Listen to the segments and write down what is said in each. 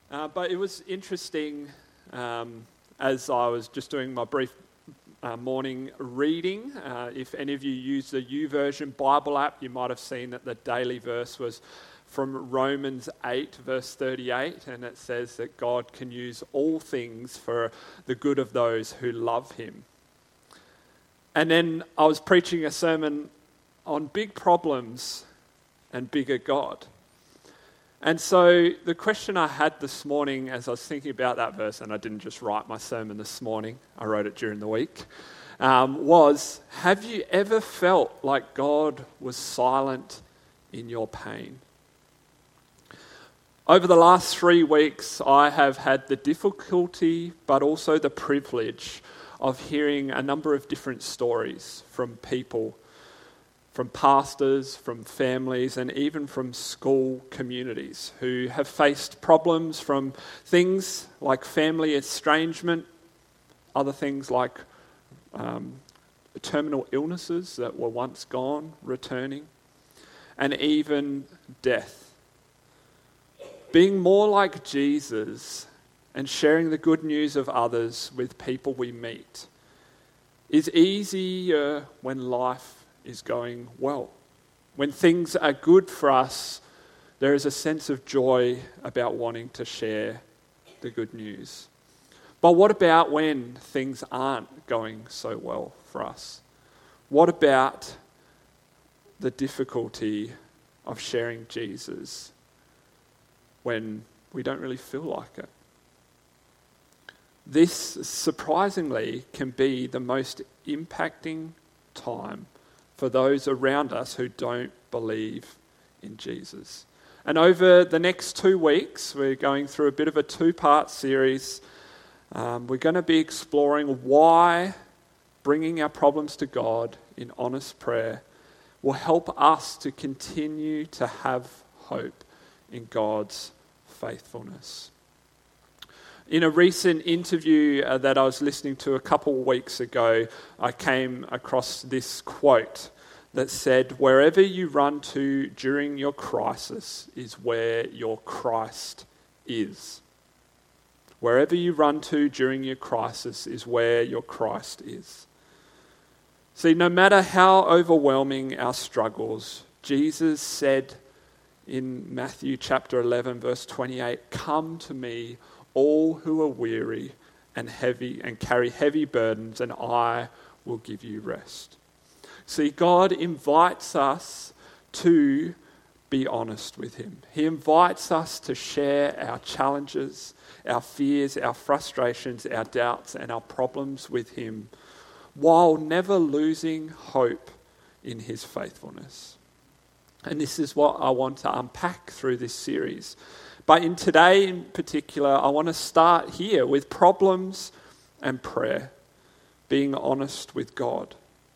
But it was interesting as I was just doing my brief morning reading. If any of you use the YouVersion Bible app, you might have seen that the daily verse was from Romans 8, verse 38, and it says that God can use all things for the good of those who love him. And then I was preaching a sermon on big problems and bigger God. And so the question I had this morning as I was thinking about that verse, and I didn't just write my sermon this morning, I wrote it during the week, was, have you ever felt like God was silent in your pain? Over the last 3 weeks, I have had the difficulty, but also the privilege of hearing a number of different stories from people, from pastors, from families, and even from school communities who have faced problems from things like family estrangement, other things like terminal illnesses that were once gone, returning, and even death. Being more like Jesus and sharing the good news of others with people we meet is easier when life is going well. When things are good for us, there is a sense of joy about wanting to share the good news. But what about when things aren't going so well for us? What about the difficulty of sharing Jesus when we don't really feel like it? This, surprisingly, can be the most impacting time for those around us who don't believe in Jesus. And over the next 2 weeks, we're going through a bit of a 2-part series. We're going to be exploring why bringing our problems to God in honest prayer will help us to continue to have hope in God's faithfulness. In a recent interview that I was listening to a couple of weeks ago, I came across this quote that said, "Wherever you run to during your crisis is where your Christ is." Wherever you run to during your crisis is where your Christ is. See, no matter how overwhelming our struggles, Jesus said in Matthew chapter 11, verse 28, "Come to me, all who are weary and heavy and carry heavy burdens, and I will give you rest." See, God invites us to be honest with him. He invites us to share our challenges, our fears, our frustrations, our doubts, and our problems with him, while never losing hope in his faithfulness. And this is what I want to unpack through this series. But in today in particular, I want to start here with problems and prayer, being honest with God.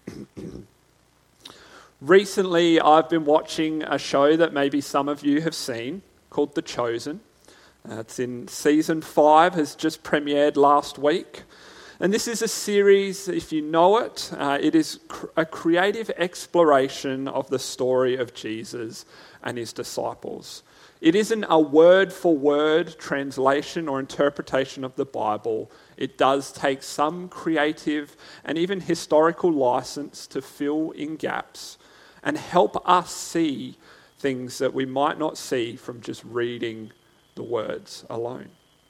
Recently, I've been watching a show that maybe some of you have seen called The Chosen. It's in season 5, has just premiered last week. And this is a series, if you know it, it is a creative exploration of the story of Jesus and his disciples. It isn't a word-for-word translation or interpretation of the Bible. It does take some creative and even historical license to fill in gaps and help us see things that we might not see from just reading the words alone.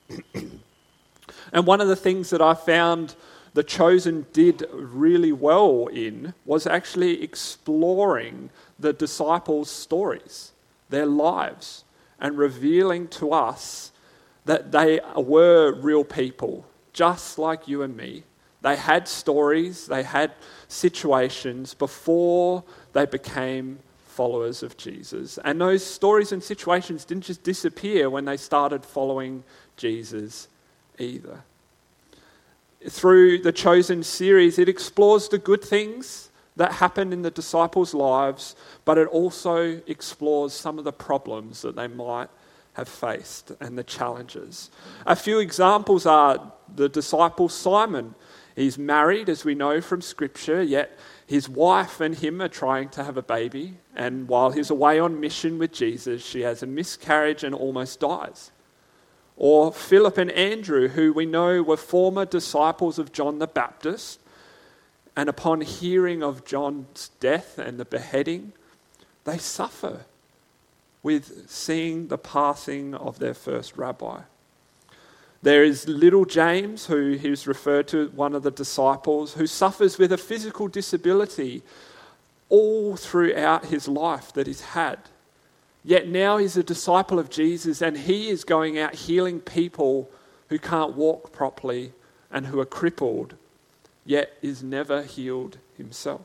And one of the things that I found The Chosen did really well in was actually exploring the disciples' stories, their lives, and revealing to us that they were real people, just like you and me. They had stories, they had situations before they became followers of Jesus. And those stories and situations didn't just disappear when they started following Jesus either. Through the Chosen series, it explores the good things that happened in the disciples' lives, but it also explores some of the problems that they might have faced and the challenges. A few examples are the disciple Simon. He's married, as we know from Scripture, yet his wife and him are trying to have a baby, and while he's away on mission with Jesus, she has a miscarriage and almost dies. Or Philip and Andrew, who we know were former disciples of John the Baptist, and upon hearing of John's death and the beheading, they suffer with seeing the passing of their first rabbi. There is little James, who is referred to as one of the disciples, who suffers with a physical disability all throughout his life that he's had. Yet now he's a disciple of Jesus, and he is going out healing people who can't walk properly and who are crippled, yet is never healed himself.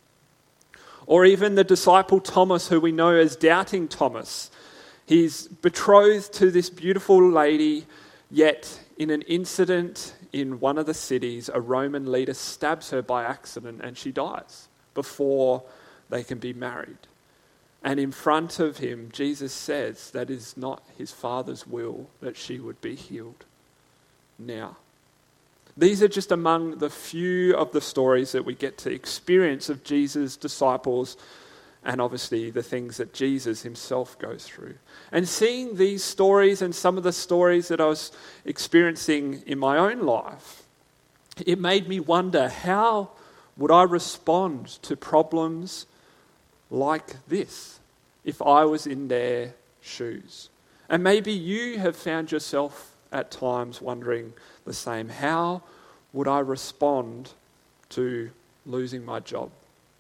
Or even the disciple Thomas, who we know as Doubting Thomas. He's betrothed to this beautiful lady, yet in an incident in one of the cities, a Roman leader stabs her by accident and she dies before they can be married. And in front of him, Jesus says that it is not his Father's will that she would be healed now. These are just among the few of the stories that we get to experience of Jesus' disciples, and obviously the things that Jesus himself goes through. And seeing these stories and some of the stories that I was experiencing in my own life, it made me wonder, how would I respond to problems like this if I was in their shoes? And maybe you have found yourself at times wondering the same. How would I respond to losing my job,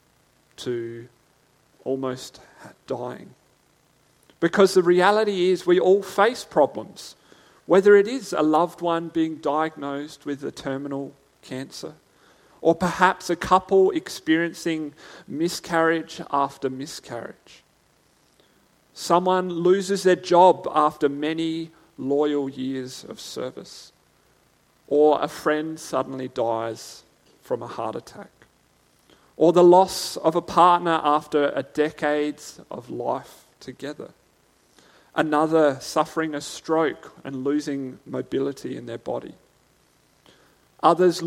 to almost dying? Because the reality is we all face problems, whether it is a loved one being diagnosed with a terminal cancer, or perhaps a couple experiencing miscarriage after miscarriage. Someone loses their job after many loyal years of service. Or a friend suddenly dies from a heart attack. Or the loss of a partner after a decades of life together. Another suffering a stroke and losing mobility in their body. Others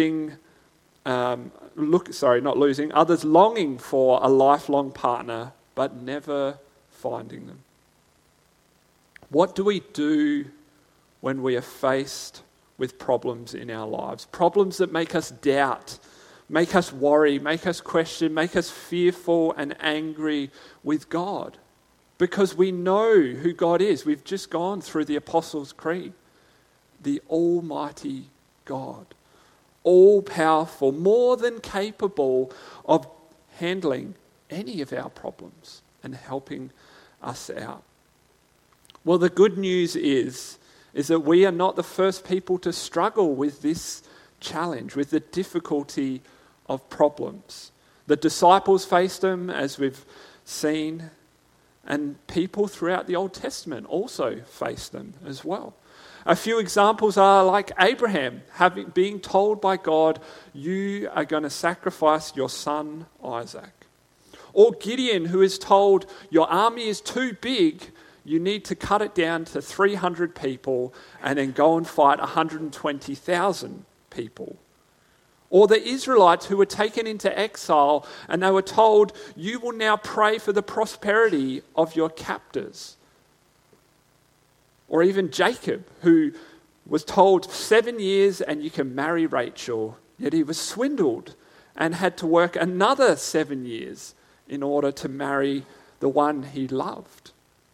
others longing for a lifelong partner but never finding them. What do we do when we are faced with problems in our lives? Problems that make us doubt, make us worry, make us question, make us fearful and angry with God. Because we know who God is. We've just gone through the Apostles' Creed. The Almighty God. All-powerful, more than capable of handling any of our problems and helping us out. Well, the good news is that we are not the first people to struggle with this challenge, with the difficulty of problems. The disciples faced them, as we've seen, and people throughout the Old Testament also faced them as well. A few examples are like Abraham being told by God, you are going to sacrifice your son Isaac. Or Gideon, who is told, your army is too big, you need to cut it down to 300 people and then go and fight 120,000 people. Or the Israelites who were taken into exile and they were told, you will now pray for the prosperity of your captors. Or even Jacob, who was told 7 years and you can marry Rachel, yet he was swindled and had to work another 7 years in order to marry the one he loved.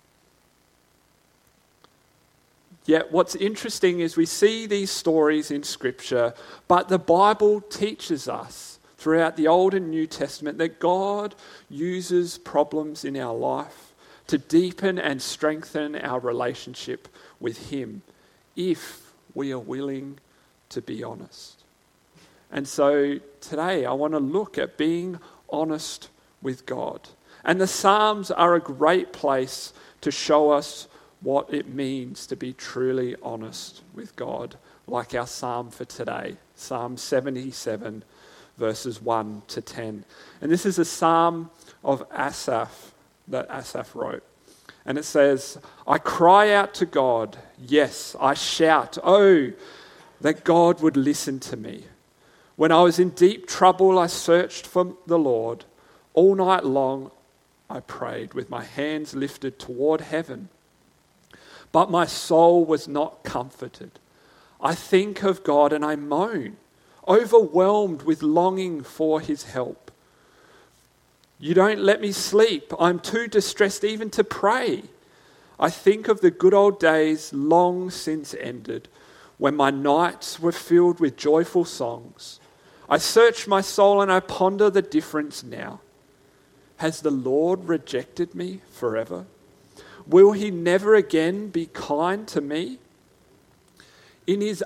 Yet what's interesting is we see these stories in Scripture, but the Bible teaches us throughout the Old and New Testament that God uses problems in our life to deepen and strengthen our relationship with Him if we are willing to be honest. And so today I want to look at being honest with God. And the Psalms are a great place to show us what it means to be truly honest with God, like our psalm for today, Psalm 77, verses 1 to 10. And this is a psalm of Asaph that Asaph wrote. And it says, I cry out to God, yes, I shout, oh, that God would listen to me. When I was in deep trouble, I searched for the Lord. All night long, I prayed with my hands lifted toward heaven. but my soul was not comforted. I think of God and I moan, overwhelmed with longing for his help. You don't let me sleep. I'm too distressed even to pray. I think of the good old days long since ended, when my nights were filled with joyful songs. I search my soul and I ponder the difference now. Has the Lord rejected me forever? Will he never again be kind to me? Is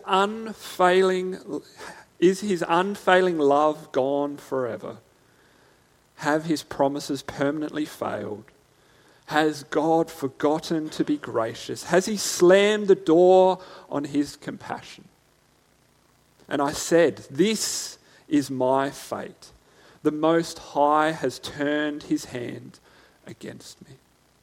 his unfailing love gone forever? Have his promises permanently failed? Has God forgotten to be gracious? Has he slammed the door on his compassion? And I said, this is my fate. The Most High has turned his hand against me.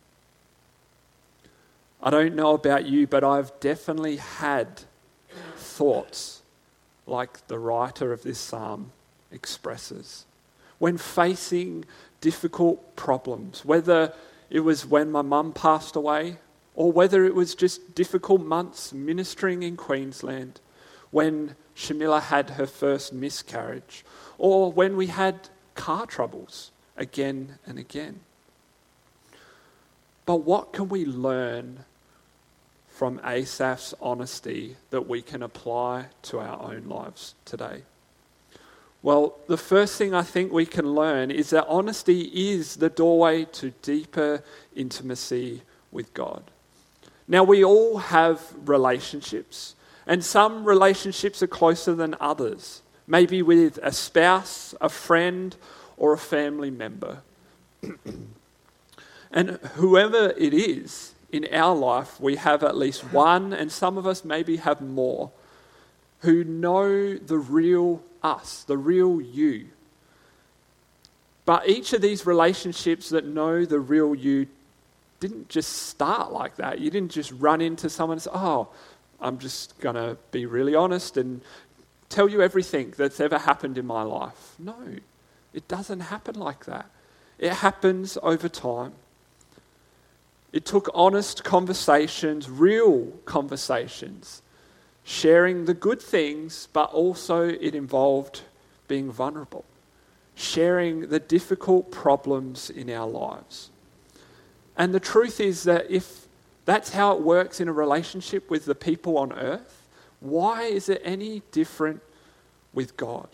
I don't know about you, but I've definitely had thoughts like the writer of this psalm expresses. When facing difficult problems, whether it was when my mum passed away, or whether it was just difficult months ministering in Queensland, when Shamila had her first miscarriage, or when we had car troubles again and again. But what can we learn from Asaph's honesty that we can apply to our own lives today? Well, the first thing I think we can learn is that honesty is the doorway to deeper intimacy with God. Now, we all have relationships, and some relationships are closer than others, maybe with a spouse, a friend, or a family member. And whoever it is in our life, we have at least one, and some of us maybe have more, who know the real us, the real you. But each of these relationships that know the real you didn't just start like that. You didn't just run into someone and say, oh, I'm just going to be really honest and tell you everything that's ever happened in my life. No, it doesn't happen like that. It happens over time. It took honest conversations, real conversations, sharing the good things, but also it involved being vulnerable, sharing the difficult problems in our lives. And the truth is that if that's how it works in a relationship with the people on earth, why is it any different with God?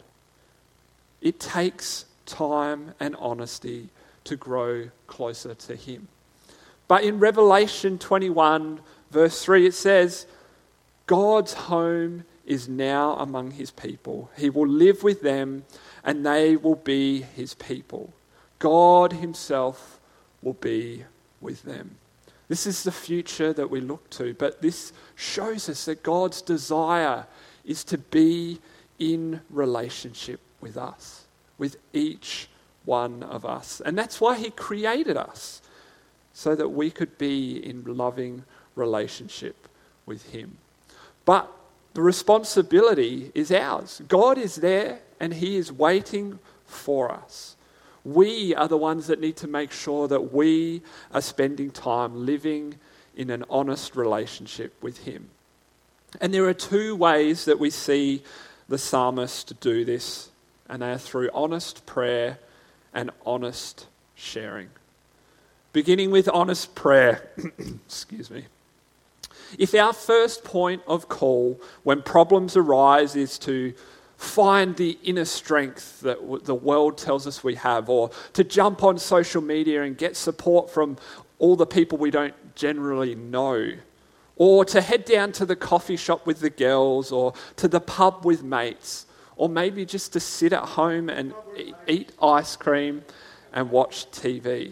It takes time and honesty to grow closer to him. But in Revelation 21, verse 3, it says, God's home is now among his people. He will live with them and they will be his people. God himself will be with them. This is the future that we look to, but this shows us that God's desire is to be in relationship with us, with each one of us. And that's why he created us, so that we could be in loving relationship with him. But the responsibility is ours. God is there and he is waiting for us. We are the ones that need to make sure that we are spending time living in an honest relationship with him. And there are two ways that we see the psalmist do this, and they are through honest prayer and honest sharing. Beginning with honest prayer. Excuse me. If our first point of call when problems arise is to find the inner strength that the world tells us we have, or to jump on social media and get support from all the people we don't generally know, or to head down to the coffee shop with the girls, or to the pub with mates, or maybe just to sit at home and eat ice cream and watch TV.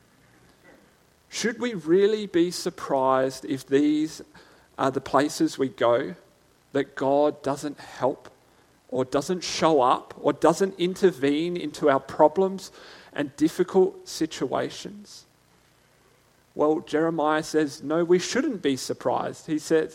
Should we really be surprised if these are the places we go, that God doesn't help or doesn't show up or doesn't intervene into our problems and difficult situations? Well, Jeremiah says, no, we shouldn't be surprised. He says,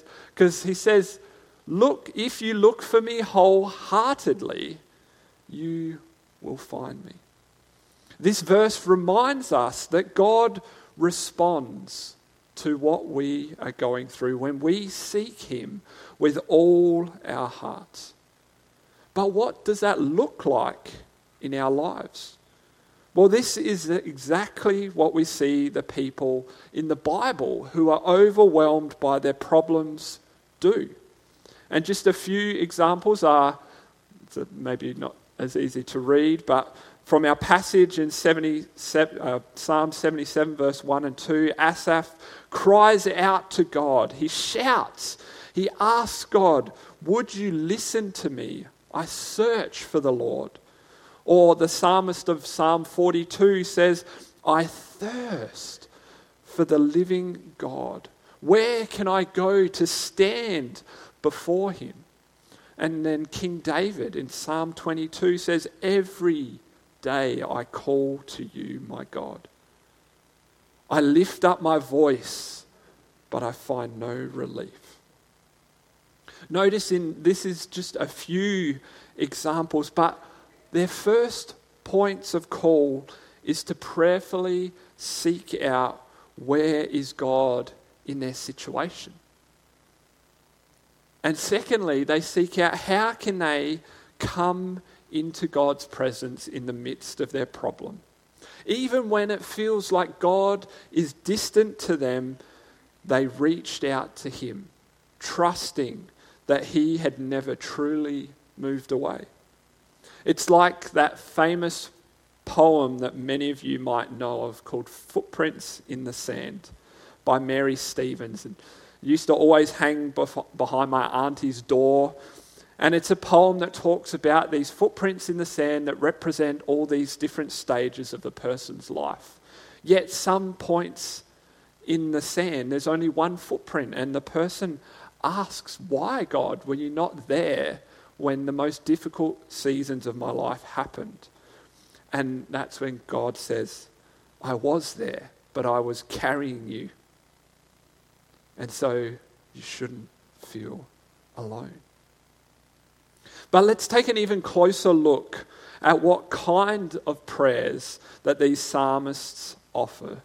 look, if you look for me wholeheartedly, you will find me. This verse reminds us that God responds to what we are going through when we seek him with all our hearts. But what does that look like in our lives? Well, this is exactly what we see the people in the Bible who are overwhelmed by their problems do. And just a few examples are, maybe not as easy to read, but from our passage in Psalm 77 verse 1 and 2, Asaph cries out to God. He shouts. He asks God, "Would you listen to me? I search for the Lord." Or the psalmist of Psalm 42 says, "I thirst for the living God. Where can I go to stand before him?" And then King David in Psalm 22 says, "Every day I call to you, my God. I lift up my voice, but I find no relief." Notice this is just a few examples, but their first points of call is to prayerfully seek out where is God in their situation. And secondly, they seek out how can they come into God's presence in the midst of their problem. Even when it feels like God is distant to them, they reached out to him, trusting that he had never truly moved away. It's like that famous poem that many of you might know of called Footprints in the Sand by Mary Stevens. And it used to always hang behind my auntie's door. And it's a poem that talks about these footprints in the sand that represent all these different stages of a person's life. Yet some points in the sand, there's only one footprint, and the person asks, "Why, God, were you not there when the most difficult seasons of my life happened?" And that's when God says, "I was there, but I was carrying you. And so you shouldn't feel alone." But let's take an even closer look at what kind of prayers that these psalmists offer.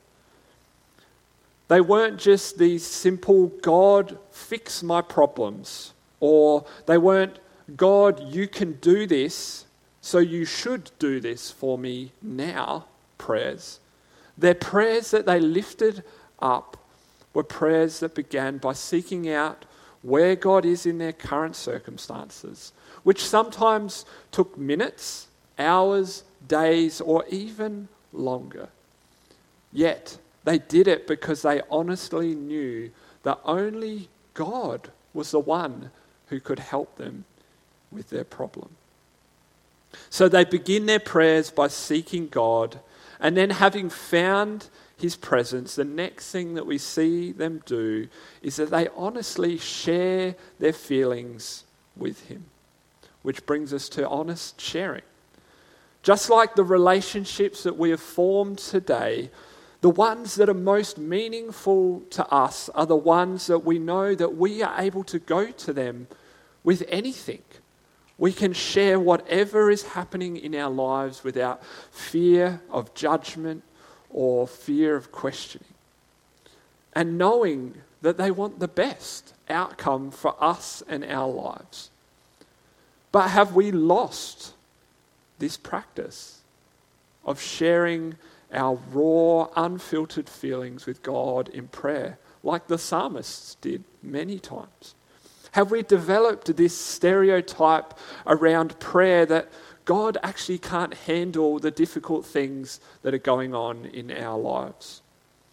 They weren't just these simple, "God, fix my problems," or they weren't, "God, you can do this, so you should do this for me now," prayers. Their prayers that they lifted up were prayers that began by seeking out where God is in their current circumstances, which sometimes took minutes, hours, days, or even longer. Yet they did it because they honestly knew that only God was the one who could help them with their problem. So they begin their prayers by seeking God, and then having found his presence, the next thing that we see them do is that they honestly share their feelings with him, which brings us to honest sharing. Just like the relationships that we have formed today, the ones that are most meaningful to us are the ones that we know that we are able to go to them with anything. We can share whatever is happening in our lives without fear of judgment or fear of questioning. And knowing that they want the best outcome for us and our lives. But have we lost this practice of sharing our raw, unfiltered feelings with God in prayer, like the psalmists did many times? Have we developed this stereotype around prayer that God actually can't handle the difficult things that are going on in our lives?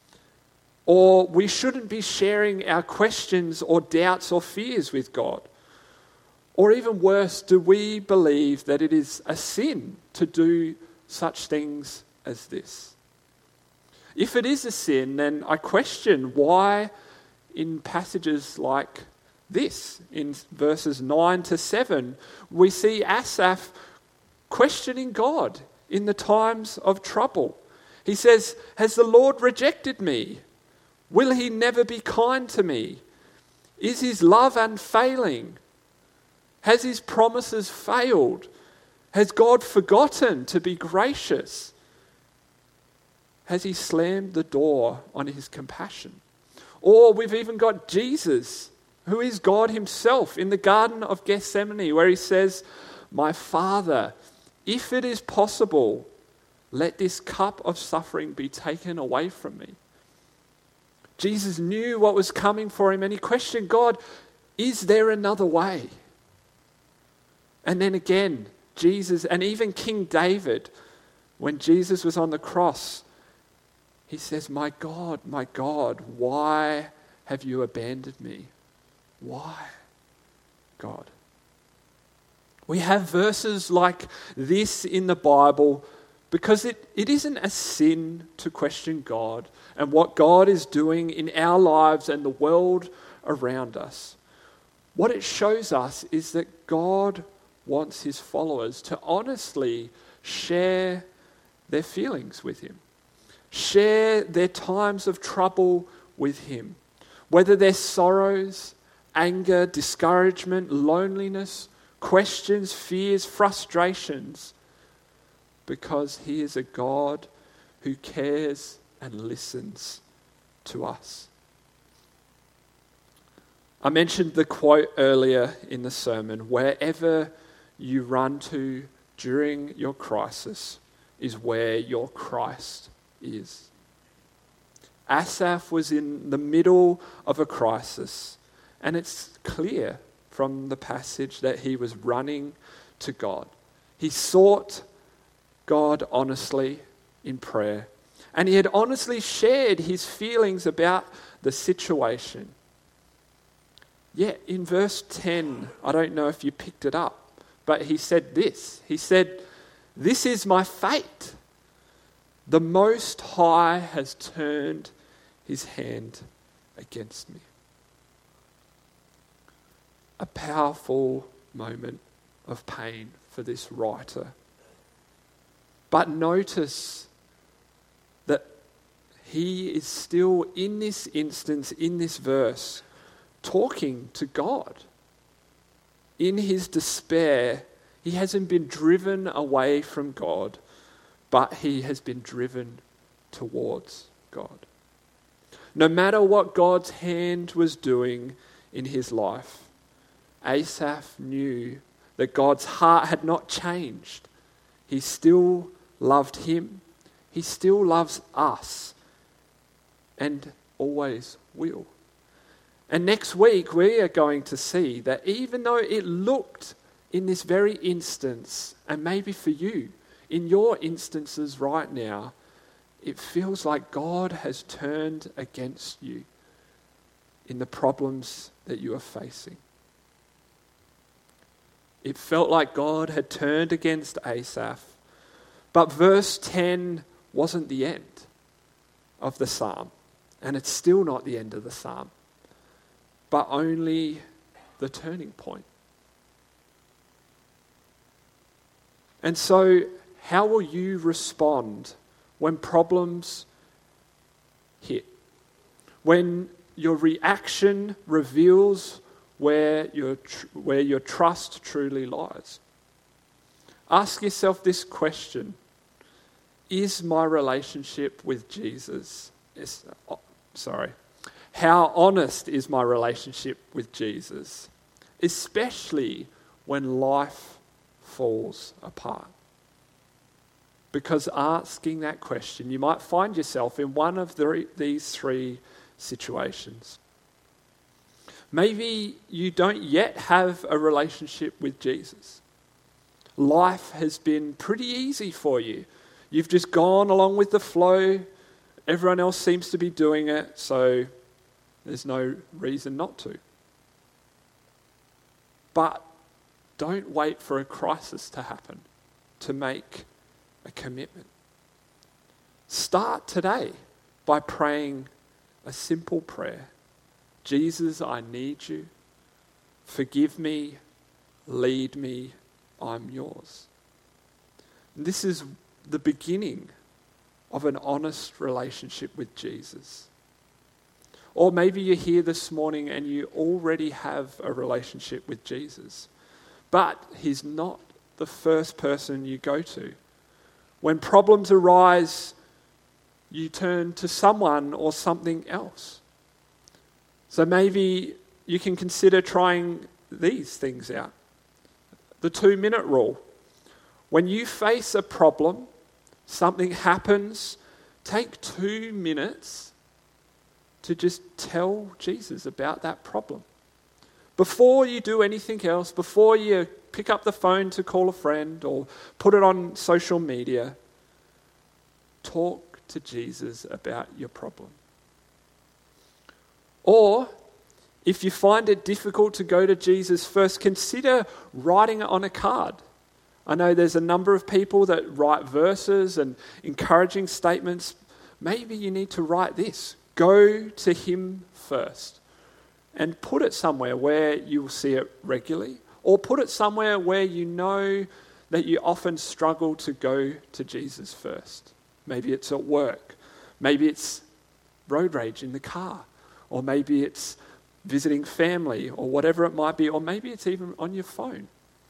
Or we shouldn't be sharing our questions or doubts or fears with God? Or even worse, do we believe that it is a sin to do such things as this? If it is a sin, then I question why in passages like this, in verses 9 to 7, we see Asaph questioning God in the times of trouble. He says, "Has the Lord rejected me? Will he never be kind to me? Is his love unfailing? Has his promises failed? Has God forgotten to be gracious? Has he slammed the door on his compassion?" Or we've even got Jesus, who is God himself, in the Garden of Gethsemane, where he says, "My Father, if it is possible, let this cup of suffering be taken away from me." Jesus knew what was coming for him, and he questioned God, is there another way? And then again, Jesus, and even King David, when Jesus was on the cross, he says, my God, why have you abandoned me?" Why, God? We have verses like this in the Bible because it isn't a sin to question God and what God is doing in our lives and the world around us. What it shows us is that God wants his followers to honestly share their feelings with him, share their times of trouble with him, whether they're sorrows, anger, discouragement, loneliness, questions, fears, frustrations, because he is a God who cares and listens to us. I mentioned the quote earlier in the sermon, "Wherever you run to during your crisis is where your Christ is." Asaph was in the middle of a crisis, and it's clear from the passage that he was running to God. He sought God honestly in prayer, and he had honestly shared his feelings about the situation. Yet in verse 10, I don't know if you picked it up, but he said this. He said, "This is my fate. The Most High has turned his hand against me." A powerful moment of pain for this writer. But notice that he is still, in this instance, in this verse, talking to God. In his despair, he hasn't been driven away from God, but he has been driven towards God. No matter what God's hand was doing in his life, Asaph knew that God's heart had not changed. He still loved him. He still loves us and always will. And next week, we are going to see that even though it looked in this very instance, and maybe for you, in your instances right now, it feels like God has turned against you in the problems that you are facing. It felt like God had turned against Asaph, but verse 10 wasn't the end of the psalm, and it's still not the end of the psalm, but only the turning point. And so, how will you respond when problems hit? When your reaction reveals where your trust truly lies? Ask yourself this question: is my relationship with Jesus? How honest is my relationship with Jesus? Especially when life falls apart. Because asking that question, you might find yourself in one of these three situations. Maybe you don't yet have a relationship with Jesus. Life has been pretty easy for you. You've just gone along with the flow. Everyone else seems to be doing it, so there's no reason not to. But don't wait for a crisis to happen to make a commitment. Start today by praying a simple prayer. Jesus, I need you. Forgive me. Lead me. I'm yours. And this is the beginning of an honest relationship with Jesus. Or maybe you're here this morning and you already have a relationship with Jesus, but he's not the first person you go to. When problems arise, you turn to someone or something else. So maybe you can consider trying these things out. The 2-minute rule. When you face a problem, something happens, take 2 minutes to just tell Jesus about that problem. Before you do anything else, before you pick up the phone to call a friend or put it on social media, talk to Jesus about your problem. Or, if you find it difficult to go to Jesus first, consider writing it on a card. I know there's a number of people that write verses and encouraging statements. Maybe you need to write this. Go to him first. And put it somewhere where you will see it regularly. Or put it somewhere where you know that you often struggle to go to Jesus first. Maybe it's at work. Maybe it's road rage in the car. Or maybe it's visiting family or whatever it might be. Or maybe it's even on your phone.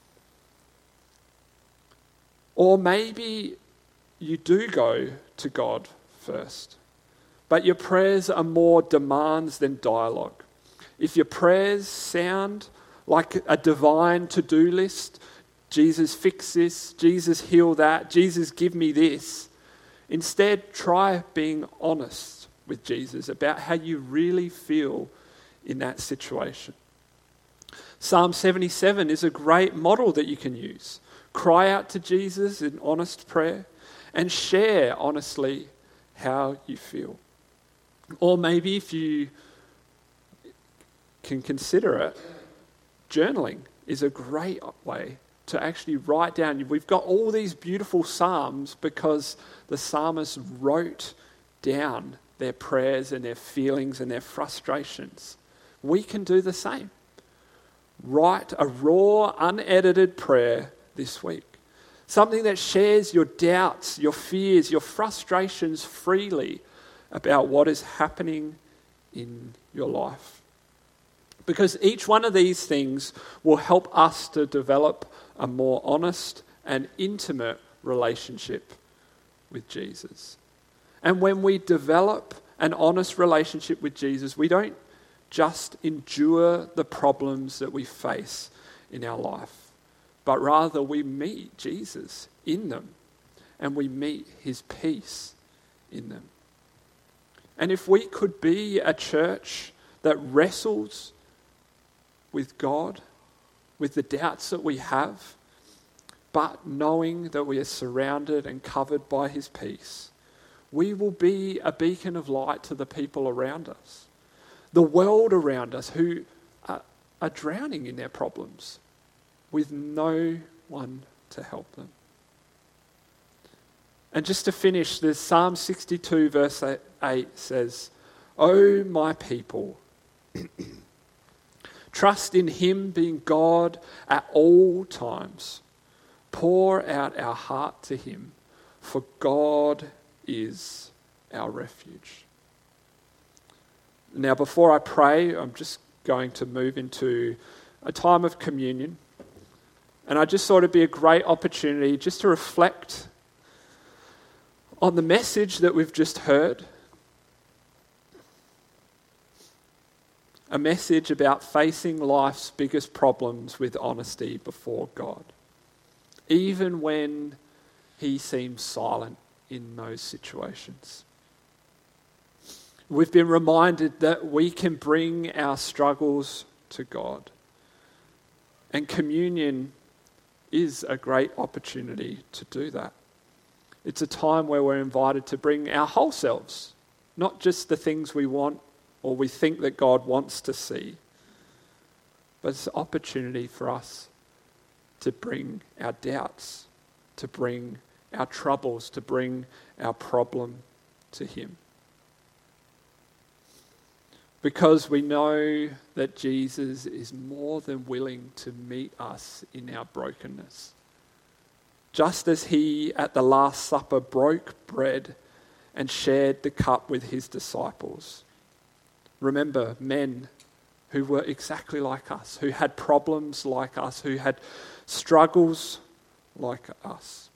Or maybe you do go to God first, but your prayers are more demands than dialogue. If your prayers sound like a divine to-do list, Jesus fix this, Jesus heal that, Jesus give me this, instead try being honest with Jesus about how you really feel in that situation. Psalm 77 is a great model that you can use. Cry out to Jesus in honest prayer and share honestly how you feel. Or maybe if you can consider it, journaling is a great way to actually write down. We've got all these beautiful psalms because the psalmists wrote down their prayers and their feelings and their frustrations. We can do the same. Write a raw, unedited prayer this week. Something that shares your doubts, your fears, your frustrations freely about what is happening in your life. Because each one of these things will help us to develop a more honest and intimate relationship with Jesus. And when we develop an honest relationship with Jesus, we don't just endure the problems that we face in our life, but rather we meet Jesus in them and we meet his peace in them. And if we could be a church that wrestles with God, with the doubts that we have, but knowing that we are surrounded and covered by his peace, we will be a beacon of light to the people around us, the world around us who are drowning in their problems with no one to help them. And just to finish, the Psalm 62 verse 8 says, "O my people, trust in him being God at all times. Pour out our heart to him, for God is our refuge." Now, before I pray, I'm just going to move into a time of communion. And I just thought it'd be a great opportunity just to reflect on the message that we've just heard. A message about facing life's biggest problems with honesty before God, even when he seems silent in those situations. We've been reminded that we can bring our struggles to God. And communion is a great opportunity to do that. It's a time where we're invited to bring our whole selves, not just the things we want or we think that God wants to see, but it's an opportunity for us to bring our doubts, to bring our troubles, to bring our problem to him. Because we know that Jesus is more than willing to meet us in our brokenness. Just as he at the Last Supper broke bread and shared the cup with his disciples. Remember, men who were exactly like us, who had problems like us, who had struggles like us.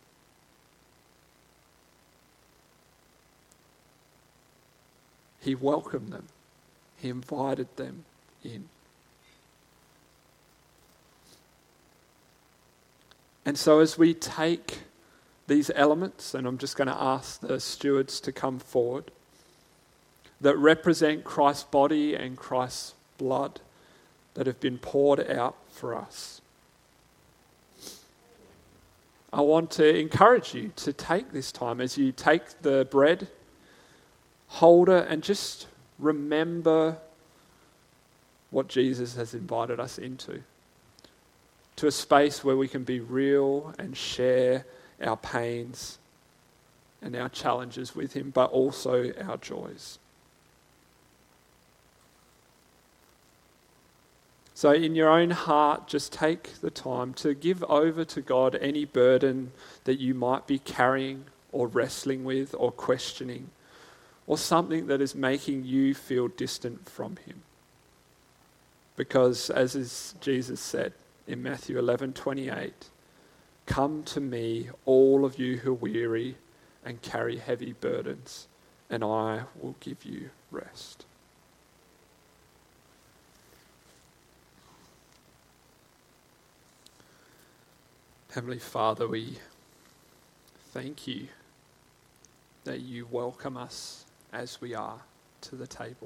He welcomed them. He invited them in. And so as we take these elements, and I'm just going to ask the stewards to come forward, that represent Christ's body and Christ's blood that have been poured out for us. I want to encourage you to take this time as you take the bread, hold it, and just remember what Jesus has invited us into. To a space where we can be real and share our pains and our challenges with him, but also our joys. So in your own heart, just take the time to give over to God any burden that you might be carrying or wrestling with or questioning, or something that is making you feel distant from him. Because as Jesus said in Matthew 11:28, "Come to me, all of you who are weary and carry heavy burdens, and I will give you rest." Heavenly Father, we thank you that you welcome us as we are to the table.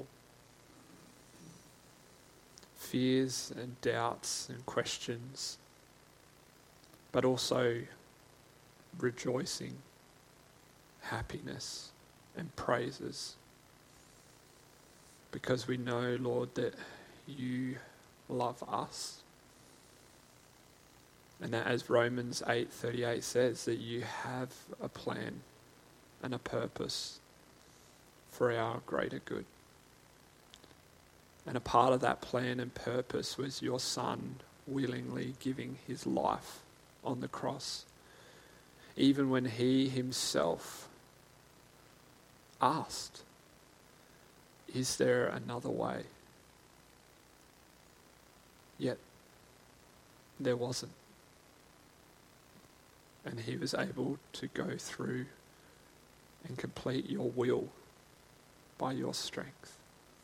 Fears and doubts and questions, but also rejoicing, happiness and praises. Because we know, Lord, that you love us. And that, as Romans 8:38 says, that you have a plan and a purpose for our greater good. And a part of that plan and purpose was your Son willingly giving his life on the cross, even when he himself asked, "Is there another way?" Yet there wasn't. And he was able to go through and complete your will by your strength.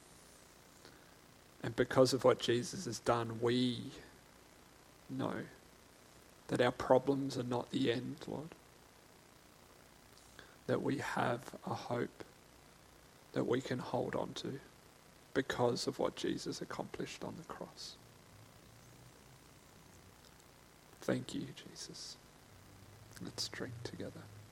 And because of what Jesus has done, we know that our problems are not the end, Lord. That we have a hope that we can hold on to because of what Jesus accomplished on the cross. Thank you, Jesus. Let's drink together.